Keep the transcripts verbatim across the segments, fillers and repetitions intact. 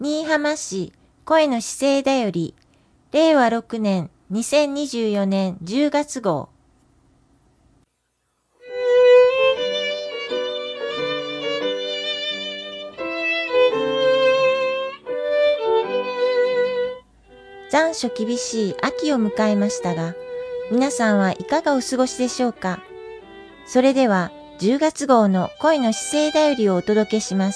新居浜市声の姿勢だより、れいわろくねんにせんにじゅうよねんじゅうがつ号。残暑厳しい秋を迎えましたが、皆さんはいかがお過ごしでしょうか。それではじゅうがつ号の声の姿勢だよりをお届けします。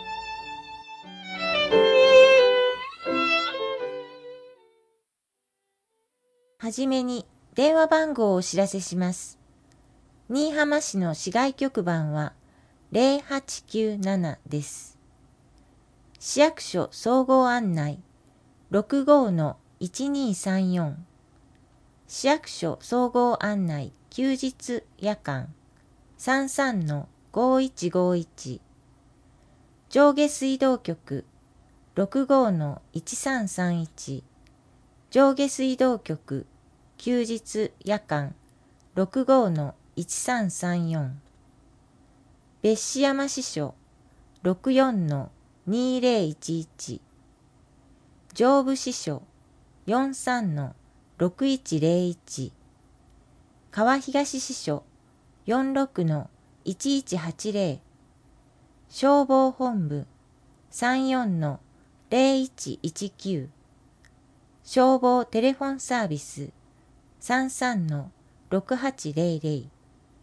はじめに電話番号をお知らせします。新居浜市の市外局番はゼロはちきゅうななです。市役所総合案内 ろくごのいちにさんよん、市役所総合案内休日夜間 さんさんのごいちごいち、上下水道局 ろくごのいちさんさんいち、上下水道局休日夜間 ろくごのいちさんさんよん、別紙山支所 ろくよんのにぜろいちいち、上部支所 よんさんのろくいちぜろいち、川東支所 よんろくのいちいちはちぜろ、消防本部 さんよんのぜろいちいちきゅう、消防テレフォンサービス さんさんのろくはちぜろぜろ。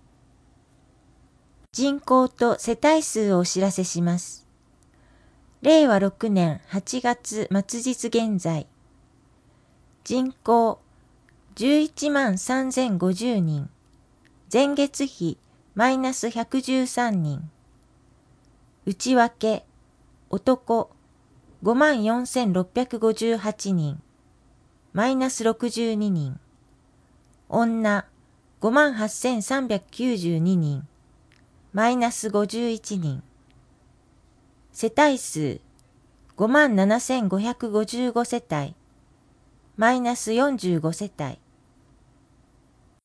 人口と世帯数をお知らせします。れいわろくねんはちがつ末日現在、人口じゅういちまんさんぜんごじゅうにん、前月比マイナスひゃくじゅうさんにん、内訳、男ごまんよんせんろっぴゃくごじゅうはちにん、マイナスろくじゅうににん、女ごまんはっせんさんびゃくきゅうじゅうににん、マイナスごじゅういちにん、世帯数ごまんななせんごひゃくごじゅうごせたい、マイナスよんじゅうごせたい。